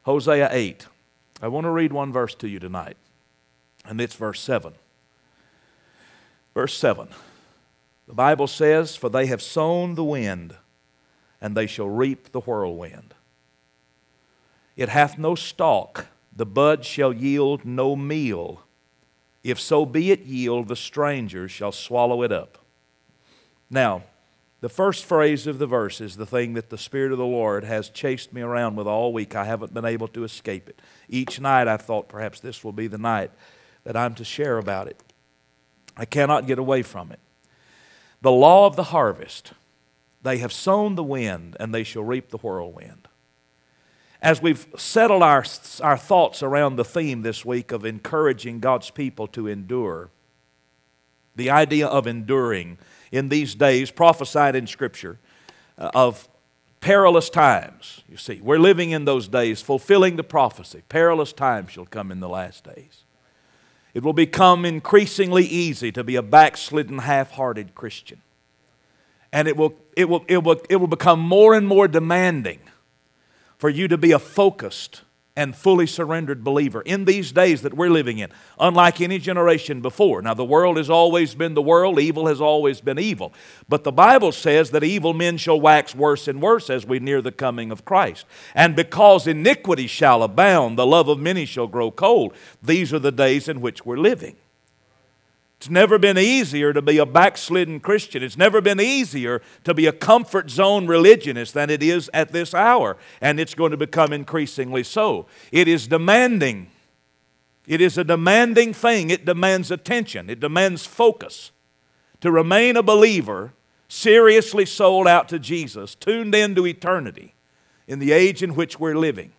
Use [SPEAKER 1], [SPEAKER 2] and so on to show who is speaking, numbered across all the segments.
[SPEAKER 1] Hosea 8. I want to read one verse to you tonight, and it's verse 7. Verse 7. The Bible says, "For they have sown the wind, and they shall reap the whirlwind. It hath no stalk, the bud shall yield no meal. If so be it yield, the stranger shall swallow it up." Now, the first phrase of the verse is the thing that the Spirit of the Lord has chased me around with all week. I haven't been able to escape it. Each night I thought perhaps this will be the night that I'm to share about it. I cannot get away from it. The law of the harvest. They have sown the wind, and they shall reap the whirlwind. As we've settled our thoughts around the theme this week of encouraging God's people to endure, the idea of enduring in these days prophesied in Scripture of perilous times. You see, we're living in those days, fulfilling the prophecy. Perilous times shall come in the last days. It will become increasingly easy to be a backslidden, half-hearted Christian. And it will become more and more demanding for you to be a focused and fully surrendered believer in these days that we're living in, unlike any generation before. Now, the world has always been the world, evil has always been evil. But the Bible says that evil men shall wax worse and worse as we near the coming of Christ. And because iniquity shall abound, the love of many shall grow cold. These are the days in which we're living. It's never been easier to be a backslidden Christian. It's never been easier to be a comfort zone religionist than it is at this hour. And it's going to become increasingly so. It is demanding. It is a demanding thing. It demands attention. It demands focus. To remain a believer, seriously sold out to Jesus, tuned into eternity in the age in which we're living.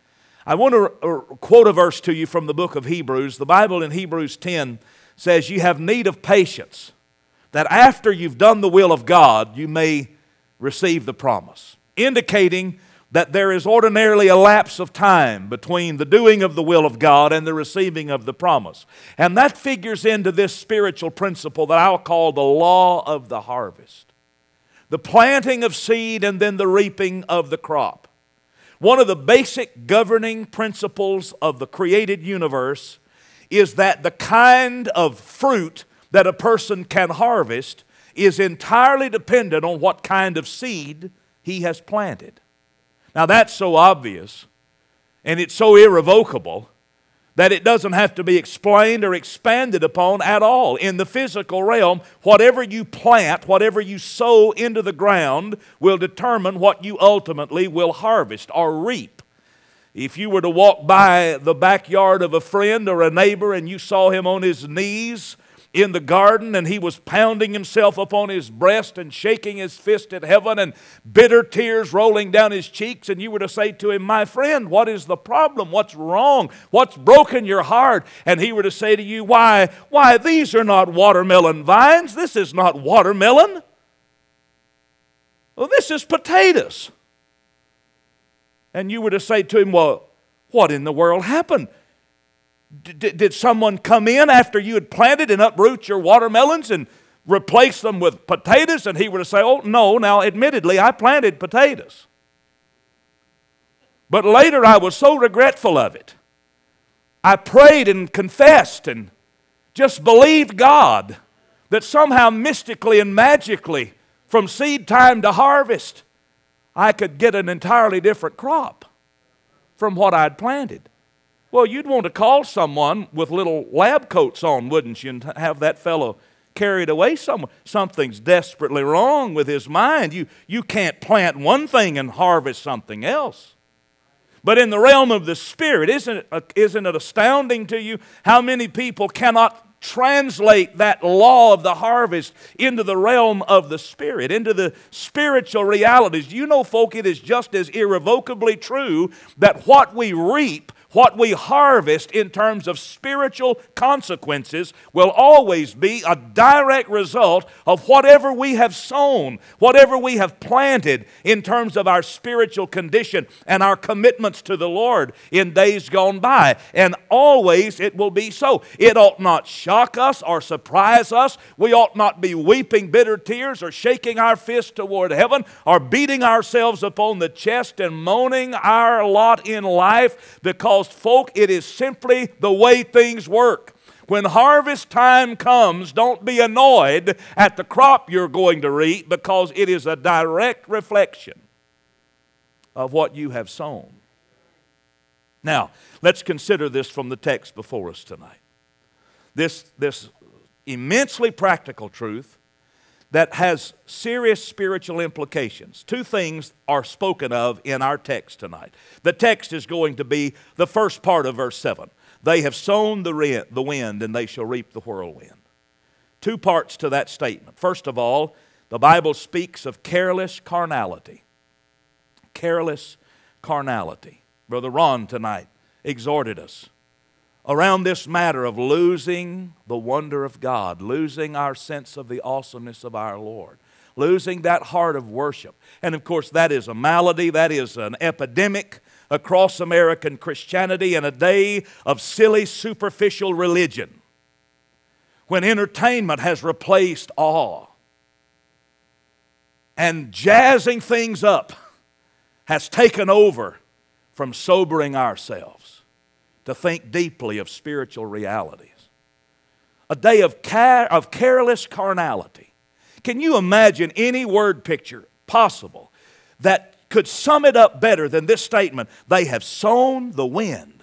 [SPEAKER 1] I want to quote a verse to you from the book of Hebrews. The Bible in Hebrews 10 says you have need of patience, that after you've done the will of God, you may receive the promise, indicating that there is ordinarily a lapse of time between the doing of the will of God and the receiving of the promise. And that figures into this spiritual principle that I'll call the law of the harvest. The planting of seed and then the reaping of the crop. One of the basic governing principles of the created universe is that the kind of fruit that a person can harvest is entirely dependent on what kind of seed he has planted. Now that's so obvious and it's so irrevocable that it doesn't have to be explained or expanded upon at all. In the physical realm, whatever you plant, whatever you sow into the ground will determine what you ultimately will harvest or reap. If you were to walk by the backyard of a friend or a neighbor and you saw him on his knees in the garden and he was pounding himself upon his breast and shaking his fist at heaven and bitter tears rolling down his cheeks, and you were to say to him, "My friend, what is the problem? What's wrong? What's broken your heart?" And he were to say to you, Why, these are not watermelon vines. This is not watermelon. Well, this is potatoes. And you were to say to him, "Well, what in the world happened? Did someone come in after you had planted and uproot your watermelons and replace them with potatoes?" And he were to say, "Oh, no, now admittedly I planted potatoes. But later I was so regretful of it. I prayed and confessed and just believed God that somehow mystically and magically from seed time to harvest I could get an entirely different crop from what I'd planted." Well, you'd want to call someone with little lab coats on, wouldn't you, and have that fellow carried away somewhere. Something's desperately wrong with his mind. You can't plant one thing and harvest something else. But in the realm of the Spirit, isn't it astounding to you how many people cannot translate that law of the harvest into the realm of the Spirit, into the spiritual realities? You know, folk, it is just as irrevocably true that what we reap What we harvest in terms of spiritual consequences will always be a direct result of whatever we have sown, whatever we have planted in terms of our spiritual condition and our commitments to the Lord in days gone by. And always it will be so. It ought not shock us or surprise us. We ought not be weeping bitter tears or shaking our fist toward heaven or beating ourselves upon the chest and moaning our lot in life, because folk, it is simply the way things work. When harvest time comes, don't be annoyed at the crop you're going to reap, because it is a direct reflection of what you have sown. Now, let's consider this from the text before us tonight. This immensely practical truth that has serious spiritual implications. Two things are spoken of in our text tonight. The text is going to be the first part of verse 7. They have sown the wind, and they shall reap the whirlwind. Two parts to that statement. First of all, the Bible speaks of careless carnality. Careless carnality. Brother Ron tonight exhorted us around this matter of losing the wonder of God, losing our sense of the awesomeness of our Lord, losing that heart of worship. And of course, that is a malady, that is an epidemic across American Christianity in a day of silly, superficial religion, when entertainment has replaced awe, and jazzing things up has taken over from sobering ourselves to think deeply of spiritual realities. A day of careless carnality. Can you imagine any word picture possible that could sum it up better than this statement? They have sown the wind.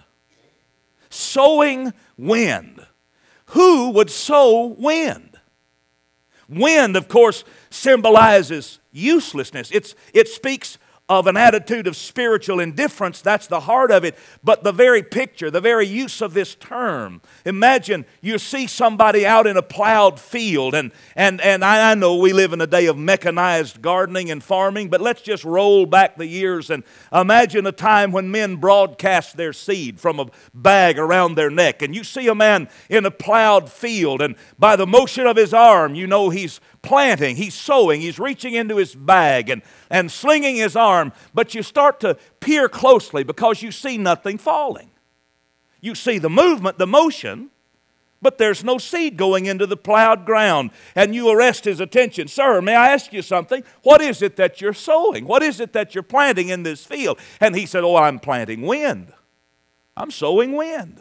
[SPEAKER 1] Sowing wind. Who would sow wind? Wind, of course, symbolizes uselessness. It speaks of an attitude of spiritual indifference. That's the heart of it. But the very picture, the very use of this term, imagine you see somebody out in a plowed field, and I know we live in a day of mechanized gardening and farming, but let's just roll back the years and imagine a time when men broadcast their seed from a bag around their neck, and you see a man in a plowed field, and by the motion of his arm, you know he's planting, he's sowing, he's reaching into his bag and slinging his arm, but you start to peer closely because you see nothing falling. You see the movement, the motion, but there's no seed going into the plowed ground. And you arrest his attention. Sir, may I ask you something? What is it that you're sowing? What is it that you're planting in this field? And he said, oh, I'm planting wind. I'm sowing wind.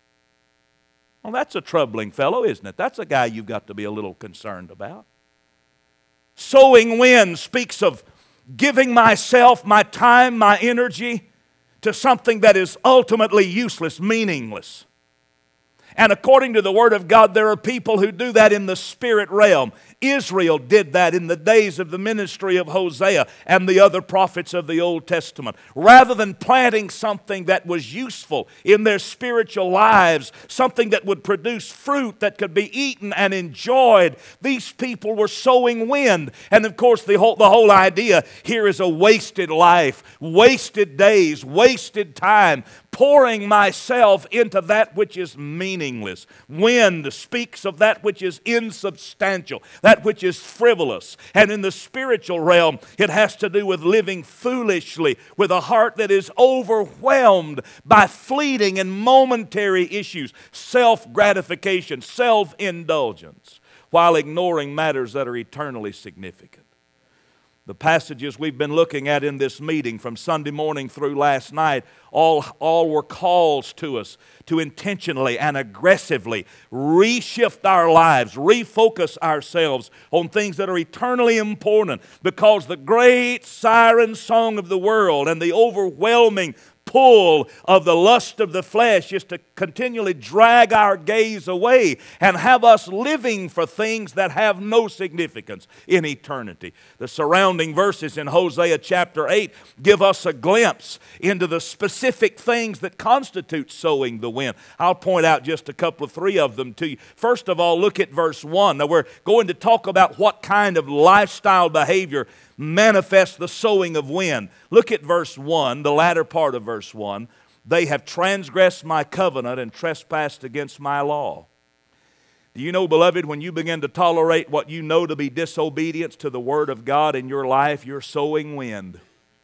[SPEAKER 1] Well, that's a troubling fellow, isn't it? That's a guy you've got to be a little concerned about. Sowing wind speaks of giving myself, my time, my energy to something that is ultimately useless, meaningless. And according to the Word of God, there are people who do that in the spirit realm. Israel did that in the days of the ministry of Hosea and the other prophets of the Old Testament. Rather than planting something that was useful in their spiritual lives, something that would produce fruit that could be eaten and enjoyed, these people were sowing wind. And of course, the whole idea here is a wasted life, wasted days, wasted time, pouring myself into that which is meaningless. Wind speaks of that which is insubstantial, that which is frivolous. And in the spiritual realm, it has to do with living foolishly, with a heart that is overwhelmed by fleeting and momentary issues, self-gratification, self-indulgence, while ignoring matters that are eternally significant. The passages we've been looking at in this meeting from Sunday morning through last night all were calls to us to intentionally and aggressively reshift our lives, refocus ourselves on things that are eternally important, because the great siren song of the world and the overwhelming pull of the lust of the flesh is to continually drag our gaze away and have us living for things that have no significance in eternity. The surrounding verses in Hosea chapter 8 give us a glimpse into the specific things that constitute sowing the wind. I'll point out just a couple of three of them to you. First of all, look at verse 1. Now we're going to talk about what kind of lifestyle behavior manifests the sowing of wind. Look at verse 1, the latter part of verse 1. They have transgressed my covenant and trespassed against my law. Do you know, beloved, when you begin to tolerate what you know to be disobedience to the Word of God in your life, you're sowing wind.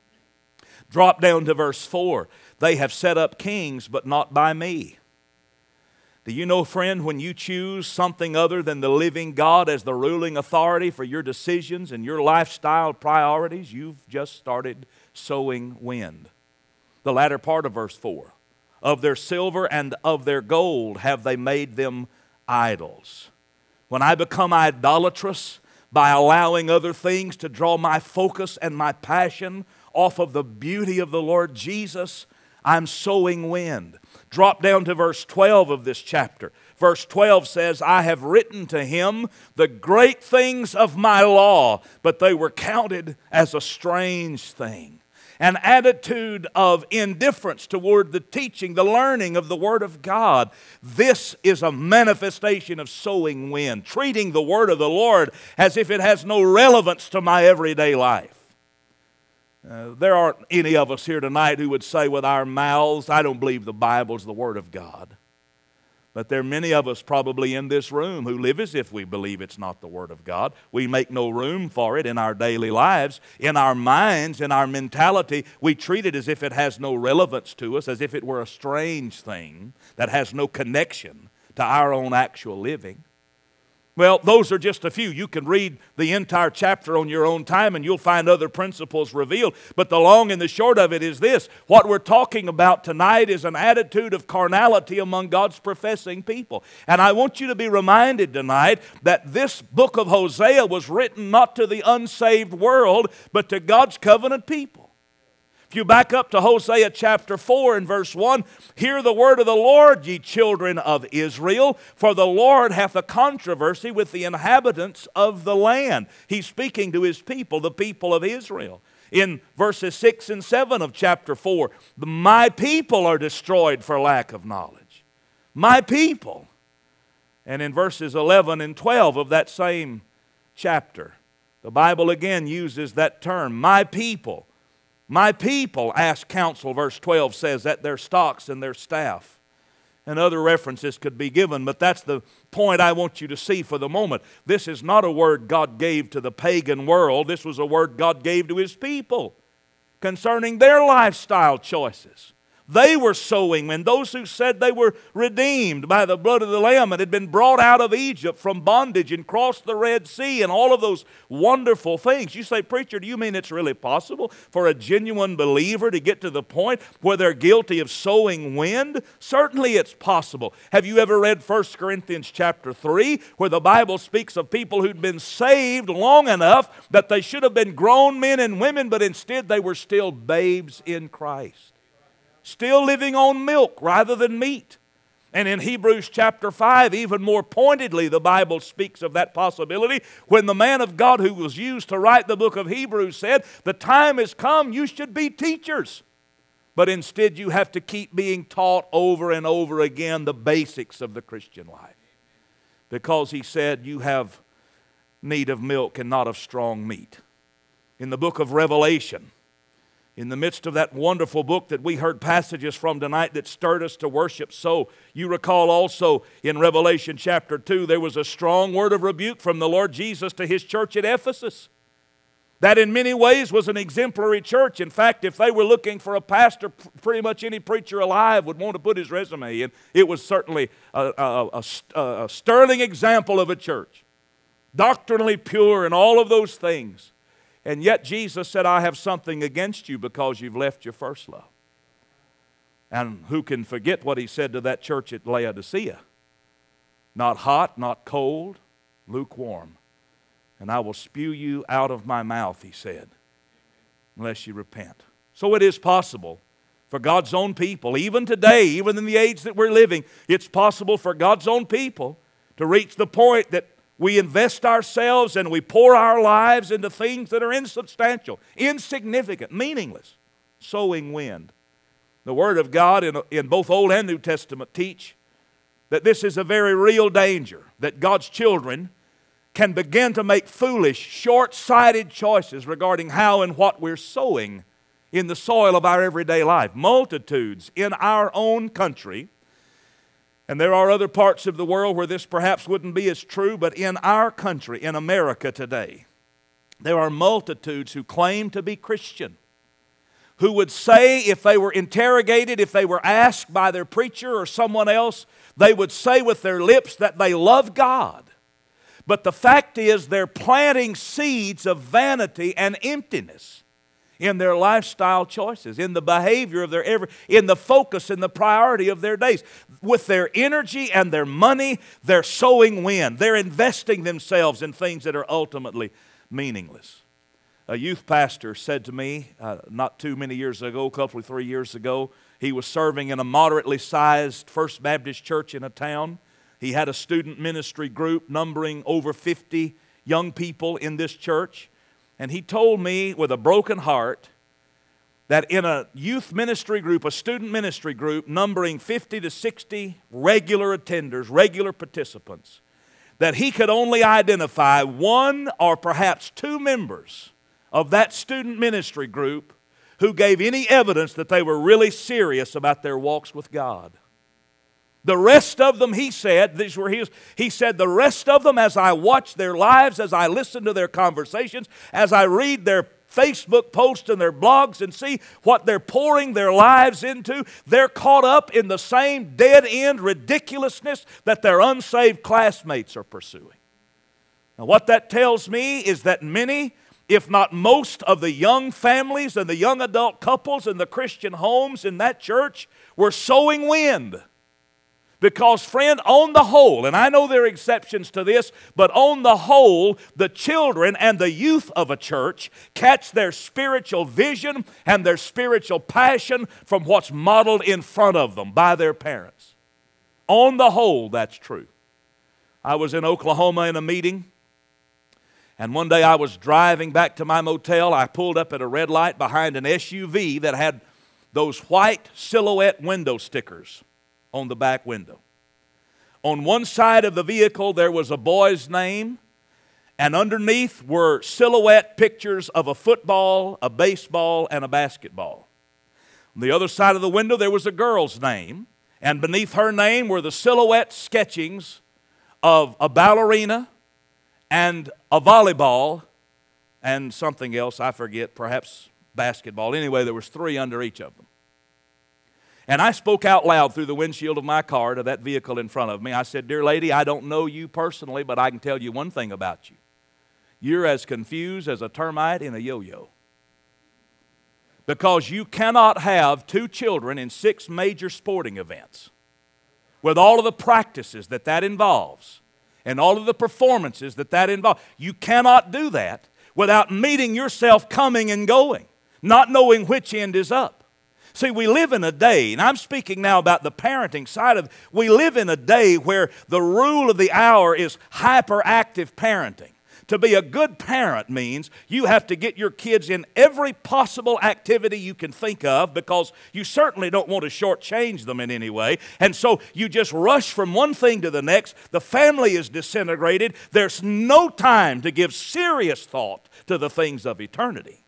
[SPEAKER 1] Drop down to verse 4. They have set up kings, but not by me. Do you know, friend, when you choose something other than the living God as the ruling authority for your decisions and your lifestyle priorities, you've just started sowing wind. The latter part of verse 4. Of their silver and of their gold have they made them idols. When I become idolatrous by allowing other things to draw my focus and my passion off of the beauty of the Lord Jesus, I'm sowing wind. Drop down to verse 12 of this chapter. Verse 12 says, I have written to him the great things of my law, but they were counted as a strange thing. An attitude of indifference toward the teaching, the learning of the Word of God. This is a manifestation of sowing wind, treating the Word of the Lord as if it has no relevance to my everyday life. There aren't any of us here tonight who would say with our mouths, I don't believe the Bible's the Word of God. But there are many of us probably in this room who live as if we believe it's not the Word of God. We make no room for it in our daily lives. In our minds, in our mentality, we treat it as if it has no relevance to us, as if it were a strange thing that has no connection to our own actual living. Well, those are just a few. You can read the entire chapter on your own time and you'll find other principles revealed. But the long and the short of it is this. What we're talking about tonight is an attitude of carnality among God's professing people. And I want you to be reminded tonight that this book of Hosea was written not to the unsaved world, but to God's covenant people. If you back up to Hosea chapter 4 and verse 1, hear the word of the Lord, ye children of Israel, for the Lord hath a controversy with the inhabitants of the land. He's speaking to his people, the people of Israel. In verses 6 and 7 of chapter 4, my people are destroyed for lack of knowledge. My people. And in verses 11 and 12 of that same chapter, the Bible again uses that term, my people. My people ask counsel, verse 12 says, at their stocks and their staff. And other references could be given, but that's the point I want you to see for the moment. This is not a word God gave to the pagan world. This was a word God gave to his people concerning their lifestyle choices. They were sowing, and those who said they were redeemed by the blood of the Lamb and had been brought out of Egypt from bondage and crossed the Red Sea and all of those wonderful things. You say, preacher, do you mean it's really possible for a genuine believer to get to the point where they're guilty of sowing wind? Certainly it's possible. Have you ever read 1 Corinthians chapter 3 where the Bible speaks of people who'd been saved long enough that they should have been grown men and women, but instead they were still babes in Christ? Still living on milk rather than meat. And in Hebrews chapter 5, even more pointedly, the Bible speaks of that possibility when the man of God who was used to write the book of Hebrews said, the time has come, you should be teachers. But instead you have to keep being taught over and over again the basics of the Christian life. Because he said you have need of milk and not of strong meat. In the book of Revelation, in the midst of that wonderful book that we heard passages from tonight that stirred us to worship so, you recall also in Revelation chapter 2, there was a strong word of rebuke from the Lord Jesus to his church at Ephesus. That in many ways was an exemplary church. In fact, if they were looking for a pastor, pretty much any preacher alive would want to put his resume in. It was certainly a sterling example of a church. Doctrinally pure and all of those things. And yet Jesus said, I have something against you because you've left your first love. And who can forget what he said to that church at Laodicea? Not hot, not cold, lukewarm. And I will spew you out of my mouth, he said, unless you repent. So it is possible for God's own people, even today, even in the age that we're living, it's possible for God's own people to reach the point that we invest ourselves and we pour our lives into things that are insubstantial, insignificant, meaningless, sowing wind. The Word of God in both Old and New Testament teach that this is a very real danger, that God's children can begin to make foolish, short-sighted choices regarding how and what we're sowing in the soil of our everyday life. Multitudes in our own country. And there are other parts of the world where this perhaps wouldn't be as true, but in our country, in America today, there are multitudes who claim to be Christian, who would say, if they were interrogated, if they were asked by their preacher or someone else, they would say with their lips that they love God. But the fact is, they're planting seeds of vanity and emptiness in their lifestyle choices, in the behavior of in the focus and the priority of their days. With their energy and their money, they're sowing wind. They're investing themselves in things that are ultimately meaningless. A youth pastor said to me not too many years ago, a couple of 3 years ago, he was serving in a moderately sized First Baptist church in a town. He had a student ministry group numbering over 50 young people in this church. And he told me with a broken heart that in a youth ministry group, a student ministry group numbering 50 to 60 regular attenders, regular participants, that he could only identify one or perhaps two members of that student ministry group who gave any evidence that they were really serious about their walks with God. The rest of them, he said, he said, the rest of them, as I watch their lives, as I listen to their conversations, as I read their Facebook posts and their blogs and see what they're pouring their lives into, they're caught up in the same dead-end ridiculousness that their unsaved classmates are pursuing. Now, what that tells me is that many, if not most, of the young families and the young adult couples in the Christian homes in that church were sowing wind. Because, friend, on the whole, and I know there are exceptions to this, but on the whole, the children and the youth of a church catch their spiritual vision and their spiritual passion from what's modeled in front of them by their parents. On the whole, that's true. I was in Oklahoma in a meeting, and one day I was driving back to my motel. I pulled up at a red light behind an SUV that had those white silhouette window stickers on the back window. On one side of the vehicle there was a boy's name, and underneath were silhouette pictures of a football, a baseball, and a basketball. On the other side of the window there was a girl's name, and beneath her name were the silhouette sketchings of a ballerina and a volleyball and something else, I forget, perhaps basketball. Anyway, there was three under each of them. And I spoke out loud through the windshield of my car to that vehicle in front of me. I said, "Dear lady, I don't know you personally, but I can tell you one thing about you. You're as confused as a termite in a yo-yo. Because you cannot have two children in 6 major sporting events with all of the practices that involves and all of the performances that involves. You cannot do that without meeting yourself coming and going, not knowing which end is up. See, we live in a day, and I'm speaking now about the parenting side of it. We live in a day where the rule of the hour is hyperactive parenting. To be a good parent means you have to get your kids in every possible activity you can think of, because you certainly don't want to shortchange them in any way. And so you just rush from one thing to the next. The family is disintegrated. There's no time to give serious thought to the things of eternity.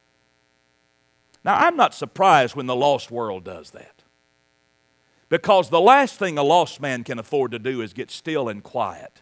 [SPEAKER 1] Now, I'm not surprised when the lost world does that, because the last thing a lost man can afford to do is get still and quiet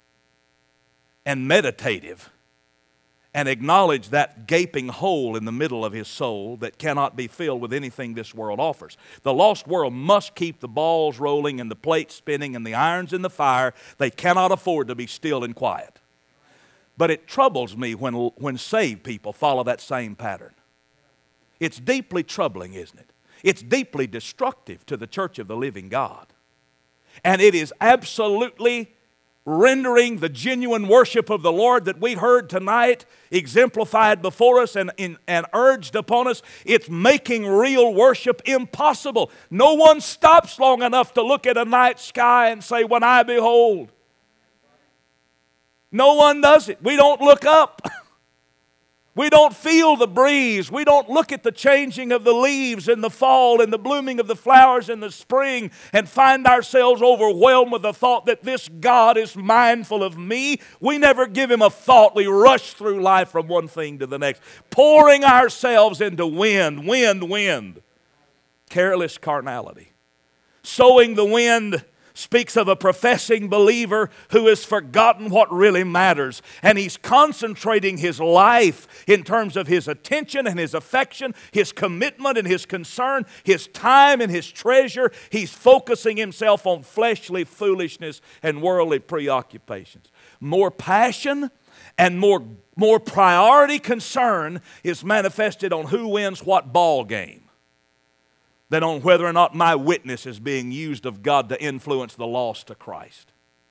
[SPEAKER 1] and meditative and acknowledge that gaping hole in the middle of his soul that cannot be filled with anything this world offers. The lost world must keep the balls rolling and the plates spinning and the irons in the fire. They cannot afford to be still and quiet. But it troubles me when saved people follow that same pattern. It's deeply troubling, isn't it? It's deeply destructive to the church of the living God. And it is absolutely rendering the genuine worship of the Lord that we heard tonight exemplified before us and urged upon us. It's making real worship impossible. No one stops long enough to look at a night sky and say, "When I behold." No one does it. We don't look up. We don't feel the breeze. We don't look at the changing of the leaves in the fall and the blooming of the flowers in the spring and find ourselves overwhelmed with the thought that this God is mindful of me. We never give Him a thought. We rush through life from one thing to the next, pouring ourselves into wind. Careless carnality. Sowing the wind speaks of a professing believer who has forgotten what really matters. And he's concentrating his life in terms of his attention and his affection, his commitment and his concern, his time and his treasure. He's focusing himself on fleshly foolishness and worldly preoccupations. More passion and more priority concern is manifested on who wins what ball game than on whether or not my witness is being used of God to influence the lost to Christ.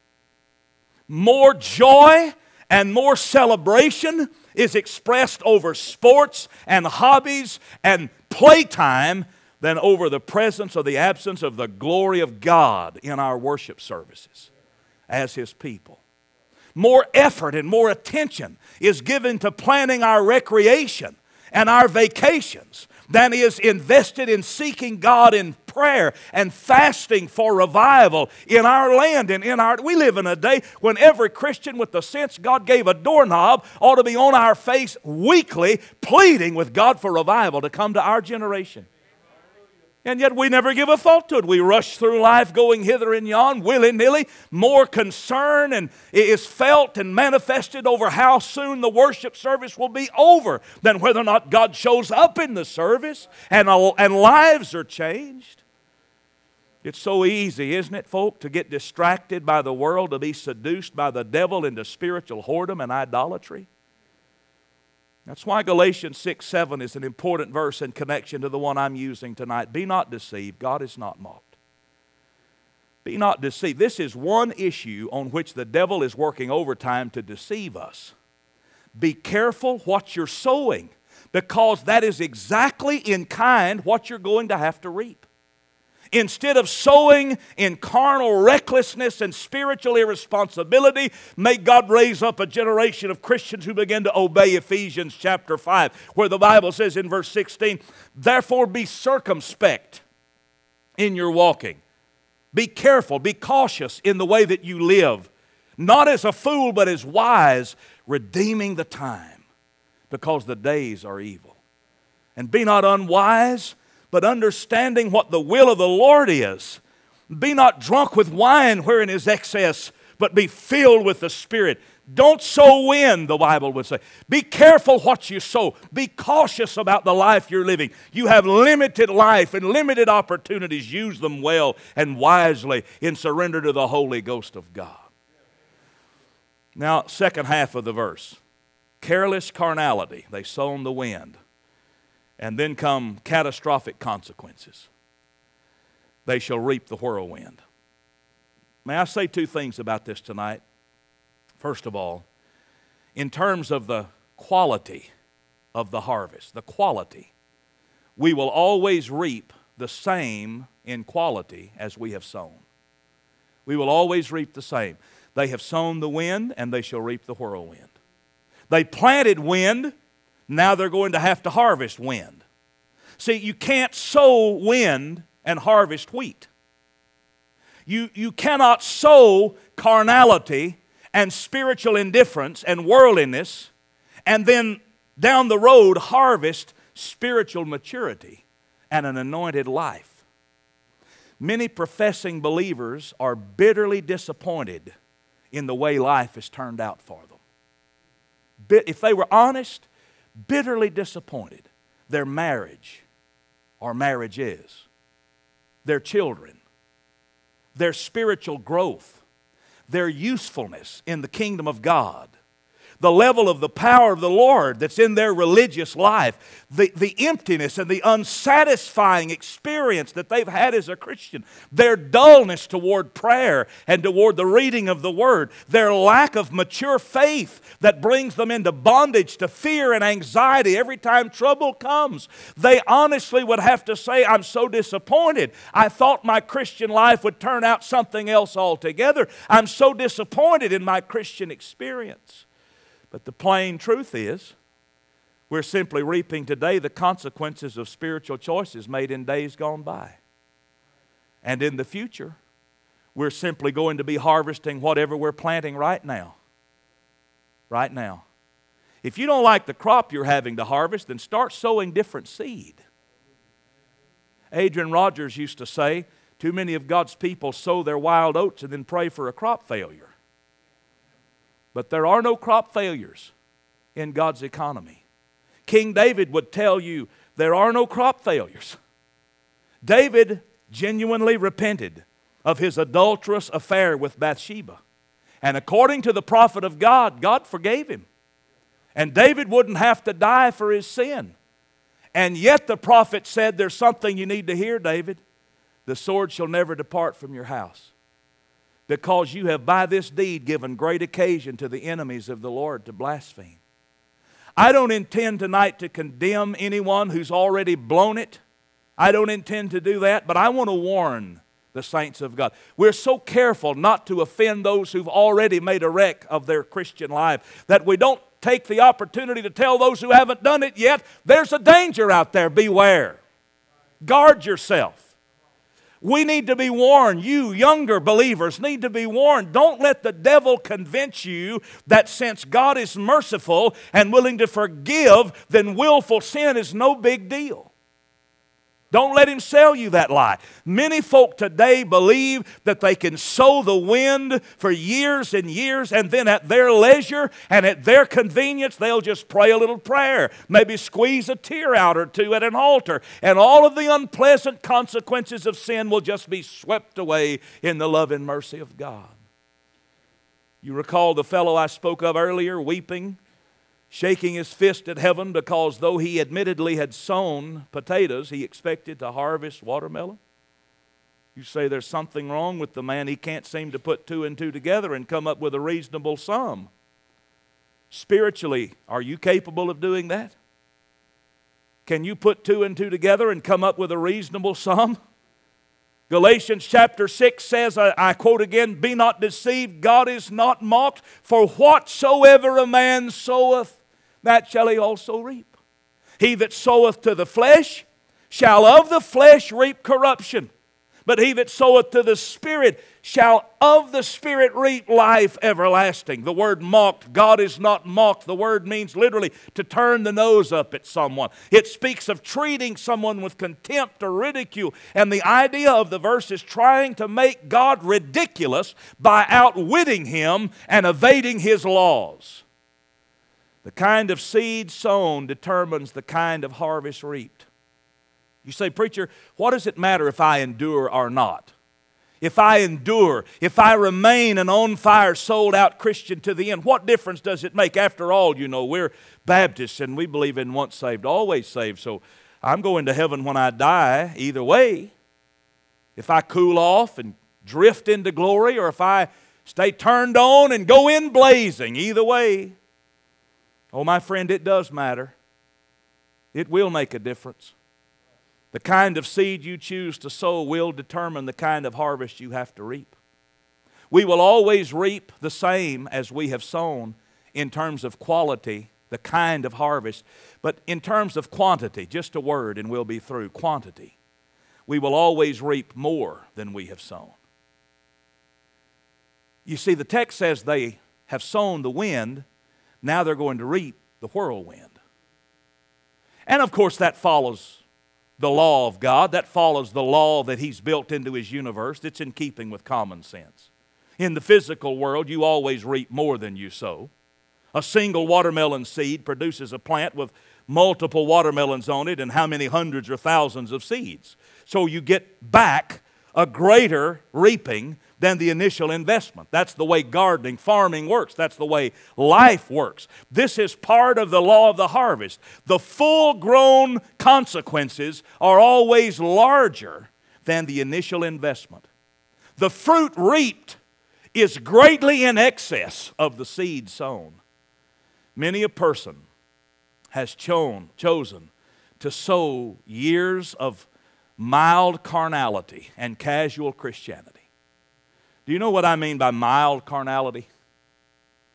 [SPEAKER 1] More joy and more celebration is expressed over sports and hobbies and playtime than over the presence or the absence of the glory of God in our worship services as His people. More effort and more attention is given to planning our recreation and our vacations than is invested in seeking God in prayer and fasting for revival in our land and we live in a day when every Christian with the sense God gave a doorknob ought to be on our face weekly pleading with God for revival to come to our generation. And yet we never give a thought to it. We rush through life going hither and yon, willy-nilly. More concern and is felt and manifested over how soon the worship service will be over than whether or not God shows up in the service and lives are changed. It's so easy, isn't it, folk, to get distracted by the world, to be seduced by the devil into spiritual whoredom and idolatry. That's why Galatians 6:7 is an important verse in connection to the one I'm using tonight. Be not deceived, God is not mocked. Be not deceived. This is one issue on which the devil is working overtime to deceive us. Be careful what you're sowing, because that is exactly in kind what you're going to have to reap. Instead of sowing in carnal recklessness and spiritual irresponsibility, may God raise up a generation of Christians who begin to obey Ephesians chapter 5, where the Bible says in verse 16, therefore be circumspect in your walking. Be careful, be cautious in the way that you live, not as a fool but as wise, redeeming the time, because the days are evil. And be not unwise, but understanding what the will of the Lord is. Be not drunk with wine wherein is excess, but be filled with the Spirit. Don't sow wind, the Bible would say. Be careful what you sow. Be cautious about the life you're living. You have limited life and limited opportunities. Use them well and wisely in surrender to the Holy Ghost of God. Now, second half of the verse. Careless carnality. They sown the wind. And then come catastrophic consequences. They shall reap the whirlwind. May I say two things about this tonight? First of all, in terms of the quality of the harvest, the quality, we will always reap the same in quality as we have sown. We will always reap the same. They have sown the wind, and they shall reap the whirlwind. They planted wind. Now they're going to have to harvest wind. See, you can't sow wind and harvest wheat. You cannot sow carnality and spiritual indifference and worldliness and then down the road harvest spiritual maturity and an anointed life. Many professing believers are bitterly disappointed in the way life has turned out for them. If they were honest, bitterly disappointed. Their marriage or marriages, their children, their spiritual growth, their usefulness in the kingdom of God, the level of the power of the Lord that's in their religious life, the emptiness and the unsatisfying experience that they've had as a Christian, their dullness toward prayer and toward the reading of the Word, their lack of mature faith that brings them into bondage to fear and anxiety every time trouble comes. They honestly would have to say, I'm so disappointed. I thought my Christian life would turn out something else altogether. I'm so disappointed in my Christian experience. But the plain truth is, We're simply reaping today the consequences of spiritual choices made in days gone by. And in the future, we're simply going to be harvesting whatever we're planting right now. Right now. If you don't like the crop you're having to harvest, then start sowing different seed. Adrian Rogers used to say, too many of God's people sow their wild oats and then pray for a crop failure. But there are no crop failures in God's economy. King David would tell you there are no crop failures. David genuinely repented of his adulterous affair with Bathsheba. And according to the prophet of God, God forgave him. And David wouldn't have to die for his sin. And yet the prophet said, there's something you need to hear, David. The sword shall never depart from your house, because you have by this deed given great occasion to the enemies of the Lord to blaspheme. I don't intend tonight to condemn anyone who's already blown it. I don't intend to do that, but I want to warn the saints of God. We're so careful not to offend those who've already made a wreck of their Christian life that we don't take the opportunity to tell those who haven't done it yet, there's a danger out there, beware. Guard yourself. We need to be warned. You younger believers need to be warned. Don't let the devil convince you that since God is merciful and willing to forgive, then willful sin is no big deal. Don't let him sell you that lie. Many folk today believe that they can sow the wind for years and years, and then at their leisure and at their convenience, they'll just pray a little prayer, maybe squeeze a tear out or two at an altar, and all of the unpleasant consequences of sin will just be swept away in the love and mercy of God. You recall the fellow I spoke of earlier, weeping, shaking his fist at heaven because though he admittedly had sown potatoes, he expected to harvest watermelon? You say there's something wrong with the man. He can't seem to put two and two together and come up with a reasonable sum. Spiritually, are you capable of doing that? Can you put two and two together and come up with a reasonable sum? Galatians chapter 6 says, I quote again, "Be not deceived, God is not mocked, for whatsoever a man soweth, that shall he also reap. He that soweth to the flesh shall of the flesh reap corruption, but he that soweth to the Spirit shall of the Spirit reap life everlasting." The word mocked, God is not mocked. The word means literally to turn the nose up at someone. It speaks of treating someone with contempt or ridicule. And the idea of the verse is trying to make God ridiculous by outwitting Him and evading His laws. The kind of seed sown determines the kind of harvest reaped. You say, "Preacher, what does it matter if I endure or not? If I endure, if I remain an on-fire, sold-out Christian to the end, what difference does it make? After all, you know, we're Baptists and we believe in once saved, always saved, so I'm going to heaven when I die either way. If I cool off and drift into glory, or if I stay turned on and go in blazing, either way." Oh, my friend, it does matter. It will make a difference. The kind of seed you choose to sow will determine the kind of harvest you have to reap. We will always reap the same as we have sown in terms of quality, the kind of harvest. But in terms of quantity, just a word and we'll be through, quantity, we will always reap more than we have sown. You see, the text says they have sown the wind, now they're going to reap the whirlwind. And of course that follows the law of God. That follows the law that He's built into His universe. It's in keeping with common sense. In the physical world, you always reap more than you sow. A single watermelon seed produces a plant with multiple watermelons on it and how many hundreds or thousands of seeds. So you get back a greater reaping than the initial investment. That's the way gardening, farming works. That's the way life works. This is part of the law of the harvest. The full-grown consequences are always larger than the initial investment. The fruit reaped is greatly in excess of the seed sown. Many a person has chosen to sow years of mild carnality and casual Christianity. Do you know what I mean by mild carnality?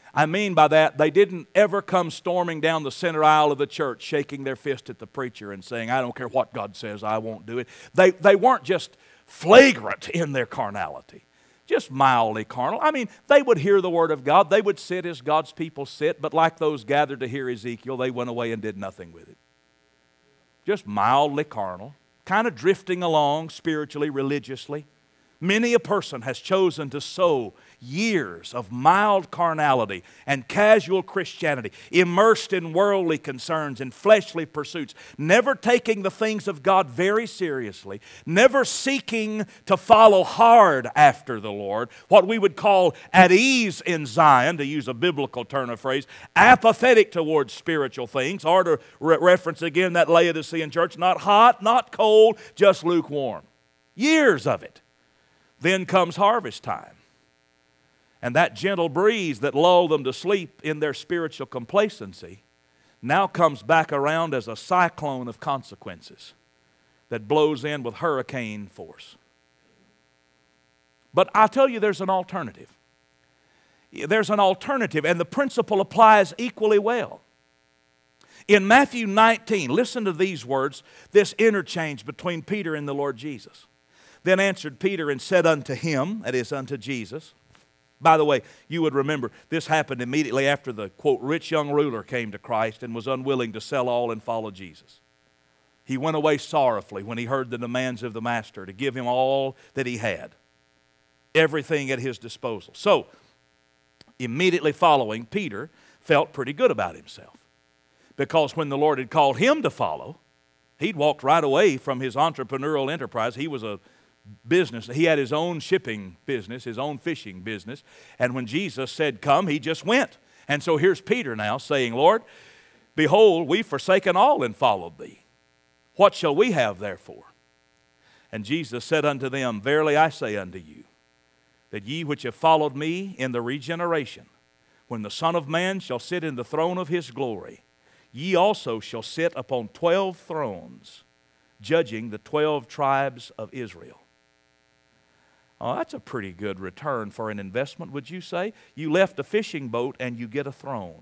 [SPEAKER 1] I mean by that, they didn't ever come storming down the center aisle of the church, shaking their fist at the preacher and saying, I don't care what God says, I won't do it. They weren't just flagrant in their carnality, just mildly carnal. I mean, they would hear the Word of God. They would sit as God's people sit, but like those gathered to hear Ezekiel, they went away and did nothing with it. Just mildly carnal, kind of drifting along spiritually, religiously. Many a person has chosen to sow years of mild carnality and casual Christianity, immersed in worldly concerns and fleshly pursuits, never taking the things of God very seriously, never seeking to follow hard after the Lord, what we would call at ease in Zion, to use a biblical turn of phrase, apathetic towards spiritual things, or to reference again that Laodicean church, not hot, not cold, just lukewarm. Years of it. Then comes harvest time. And that gentle breeze that lulled them to sleep in their spiritual complacency now comes back around as a cyclone of consequences that blows in with hurricane force. But I'll tell you, there's an alternative. There's an alternative, and the principle applies equally well. In Matthew 19, listen to these words, this interchange between Peter and the Lord Jesus. Then answered Peter and said unto him, that is, unto Jesus. By the way, you would remember, this happened immediately after the, quote, rich young ruler came to Christ and was unwilling to sell all and follow Jesus. He went away sorrowfully when he heard the demands of the master to give him all that he had, everything at his disposal. So, immediately following, Peter felt pretty good about himself, because when the Lord had called him to follow, he'd walked right away from his entrepreneurial enterprise. He was a business. He had his own shipping business, his own fishing business. And when Jesus said, come, he just went. And so here's Peter now saying, Lord, behold, we've forsaken all and followed thee. What shall we have therefore? And Jesus said unto them, verily I say unto you, that ye which have followed me in the regeneration, when the Son of Man shall sit in the throne of his glory, ye also shall sit upon 12 thrones, judging the 12 tribes of Israel. Oh, that's a pretty good return for an investment, would you say? You left a fishing boat and you get a throne.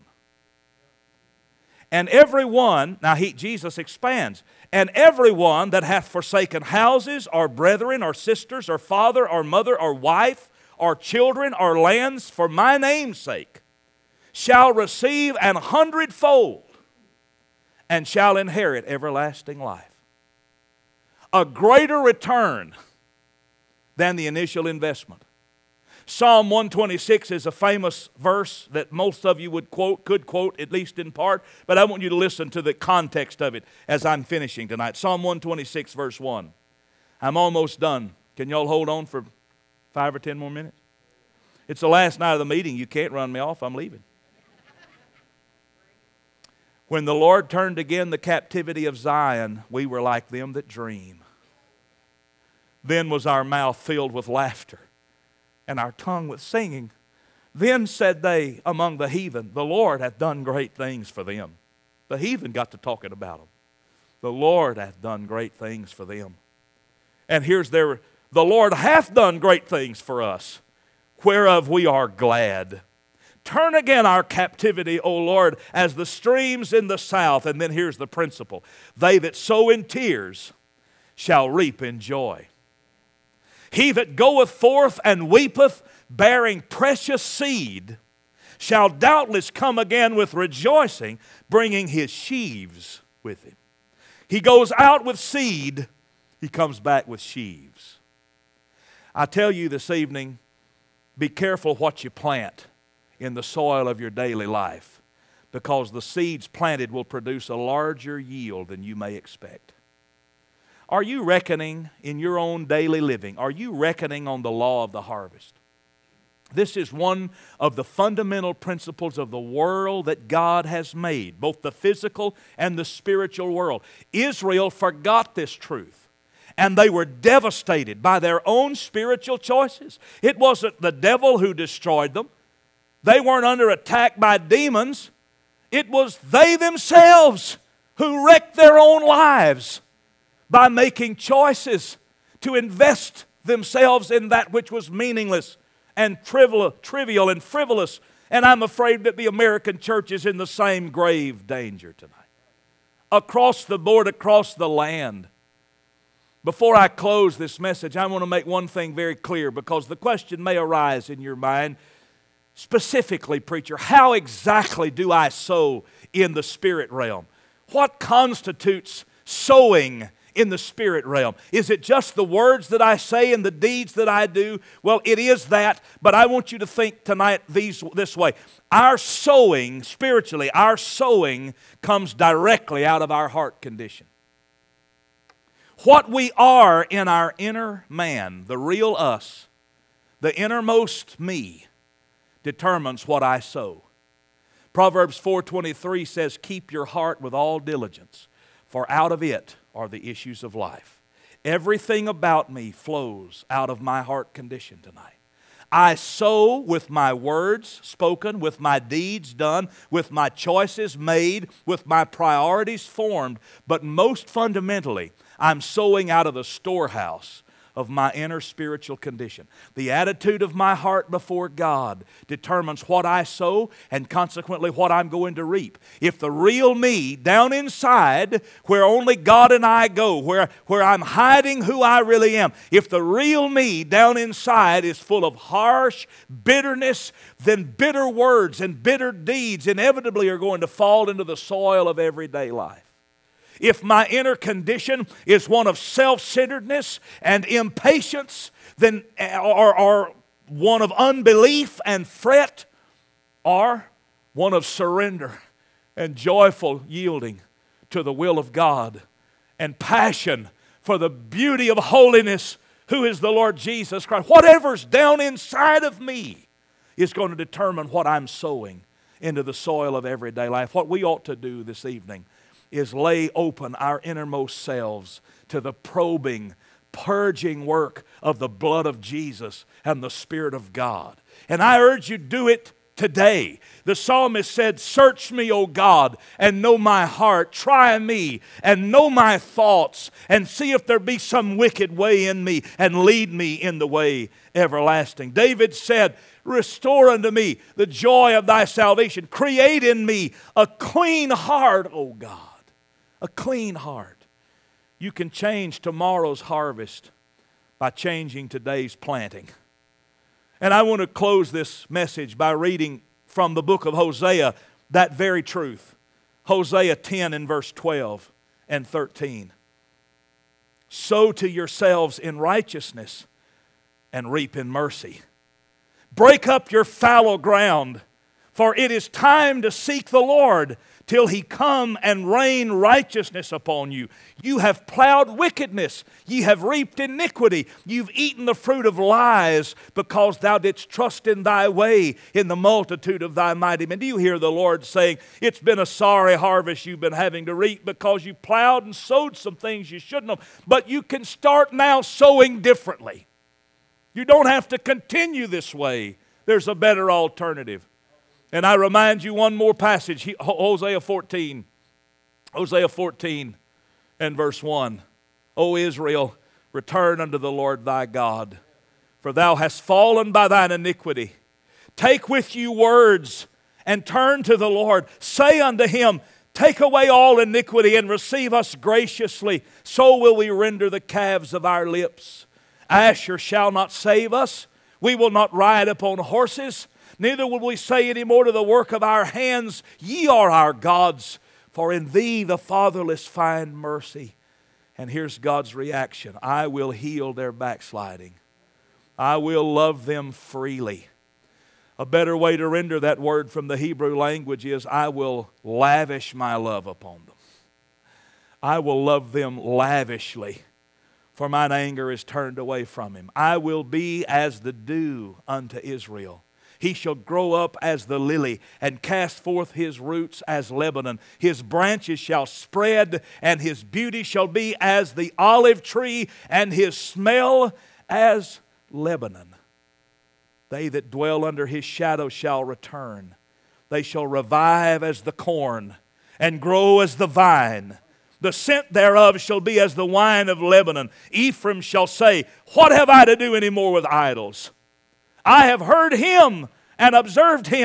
[SPEAKER 1] And everyone, now Jesus expands, and everyone that hath forsaken houses, or brethren, or sisters, or father, or mother, or wife, or children, or lands, for my name's sake, shall receive 100-fold, and shall inherit everlasting life. A greater return than the initial investment. Psalm 126 is a famous verse that most of you could quote, at least in part, but I want you to listen to the context of it as I'm finishing tonight. Psalm 126, verse 1. I'm almost done. Can y'all hold on for 5 or 10 more minutes? It's the last night of the meeting. You can't run me off. I'm leaving. When the Lord turned again the captivity of Zion, we were like them that dream. Then was our mouth filled with laughter, and our tongue with singing. Then said they among the heathen, the Lord hath done great things for them. The heathen got to talking about them. The Lord hath done great things for them. And here's the Lord hath done great things for us, whereof we are glad. Turn again our captivity, O Lord, as the streams in the south. And then here's the principle. They that sow in tears shall reap in joy. He that goeth forth and weepeth, bearing precious seed, shall doubtless come again with rejoicing, bringing his sheaves with him. He goes out with seed, he comes back with sheaves. I tell you this evening, be careful what you plant in the soil of your daily life, because the seeds planted will produce a larger yield than you may expect. Are you reckoning in your own daily living? Are you reckoning on the law of the harvest? This is one of the fundamental principles of the world that God has made, both the physical and the spiritual world. Israel forgot this truth, and they were devastated by their own spiritual choices. It wasn't the devil who destroyed them. They weren't under attack by demons. It was they themselves who wrecked their own lives by making choices to invest themselves in that which was meaningless and trivial and frivolous And I'm afraid that the American church is in the same grave danger tonight. Across the board, across the land. Before I close this message, I want to make one thing very clear, because the question may arise in your mind. Specifically, preacher, how exactly do I sow in the spirit realm? What constitutes sowing in the spirit realm? Is it just the words that I say and the deeds that I do? Well, it is that, but I want you to think tonight this way. Our sowing, spiritually, our sowing comes directly out of our heart condition. What we are in our inner man, the real us, the innermost me, determines what I sow. Proverbs 4:23 says, "Keep your heart with all diligence, for out of it are the issues of life." Everything about me flows out of my heart condition tonight. I sow with my words spoken, with my deeds done, with my choices made, with my priorities formed, but most fundamentally, I'm sowing out of the storehouse of my inner spiritual condition. The attitude of my heart before God determines what I sow and consequently what I'm going to reap. If the real me down inside, where only God and I go, where I'm hiding who I really am, if the real me down inside is full of harsh bitterness, then bitter words and bitter deeds inevitably are going to fall into the soil of everyday life. If my inner condition is one of self-centeredness and impatience, then or one of unbelief and fret, or one of surrender and joyful yielding to the will of God and passion for the beauty of holiness, who is the Lord Jesus Christ, whatever's down inside of me is going to determine what I'm sowing into the soil of everyday life. What we ought to do this evening is lay open our innermost selves to the probing, purging work of the blood of Jesus and the Spirit of God. And I urge you, do it today. The psalmist said, "Search me, O God, and know my heart. Try me and know my thoughts, and see if there be some wicked way in me, and lead me in the way everlasting." David said, "Restore unto me the joy of thy salvation. Create in me a clean heart, O God." A clean heart. You can change tomorrow's harvest by changing today's planting. And I want to close this message by reading from the book of Hosea that very truth. Hosea 10 and verse 12 and 13. "Sow to yourselves in righteousness and reap in mercy. Break up your fallow ground, for it is time to seek the Lord till He come and rain righteousness upon you. You have plowed wickedness, ye have reaped iniquity, you've eaten the fruit of lies, because thou didst trust in thy way, in the multitude of thy mighty men." Do you hear the Lord saying, it's been a sorry harvest you've been having to reap because you plowed and sowed some things you shouldn't have, but you can start now sowing differently. You don't have to continue this way. There's a better alternative. And I remind you one more passage, Hosea 14. Hosea 14 and verse 1. "O Israel, return unto the Lord thy God, for thou hast fallen by thine iniquity. Take with you words, and turn to the Lord. Say unto Him, take away all iniquity, and receive us graciously. So will we render the calves of our lips. Asher shall not save us. We will not ride upon horses. Neither will we say any more to the work of our hands, Ye are our gods, for in thee the fatherless find mercy." And here's God's reaction. "I will heal their backsliding. I will love them freely." A better way to render that word from the Hebrew language is, "I will lavish my love upon them. I will love them lavishly, for mine anger is turned away from him. I will be as the dew unto Israel. He shall grow up as the lily, and cast forth his roots as Lebanon. His branches shall spread, and his beauty shall be as the olive tree, and his smell as Lebanon. They that dwell under his shadow shall return. They shall revive as the corn, and grow as the vine. The scent thereof shall be as the wine of Lebanon. Ephraim shall say, What have I to do any more with idols? I have heard him and observed him,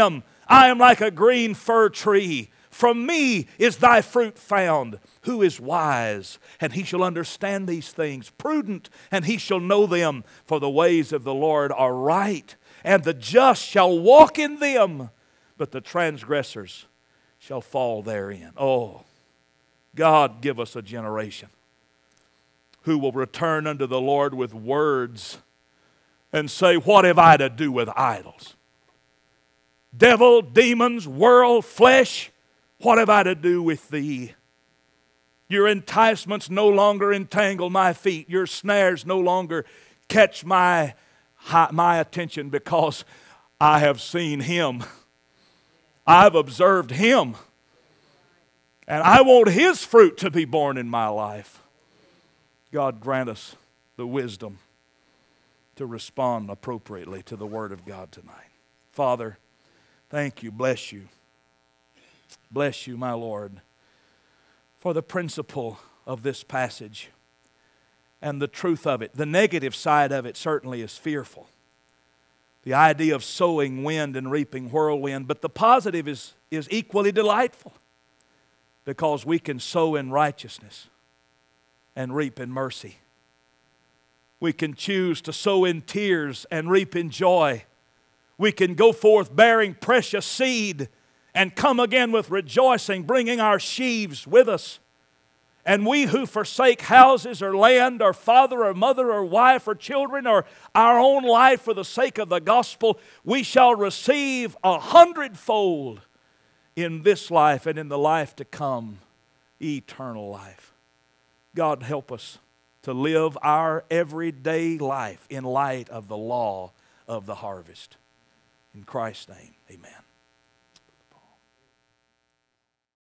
[SPEAKER 1] I am like a green fir tree. From me is thy fruit found. Who is wise? And he shall understand these things. Prudent, and he shall know them. For the ways of the Lord are right, and the just shall walk in them, but the transgressors shall fall therein. Oh, God, give us a generation who will return unto the Lord with words and say, what have I to do with idols? Devil, demons, world, flesh, what have I to do with thee? Your enticements no longer entangle my feet. Your snares no longer catch my attention, because I have seen Him. I've observed Him. And I want His fruit to be born in my life. God, grant us the wisdom to respond appropriately to the Word of God tonight. Father, thank you. Bless you. Bless you, my Lord, for the principle of this passage and the truth of it. The negative side of it certainly is fearful. The idea of sowing wind and reaping whirlwind. But the positive is equally delightful, because we can sow in righteousness and reap in mercy. We can choose to sow in tears and reap in joy. We can go forth bearing precious seed and come again with rejoicing, bringing our sheaves with us. And we who forsake houses or land or father or mother or wife or children or our own life for the sake of the gospel, we shall receive 100-fold in this life and in the life to come, eternal life. God, help us to live our everyday life in light of the law of the harvest. In Christ's name, amen.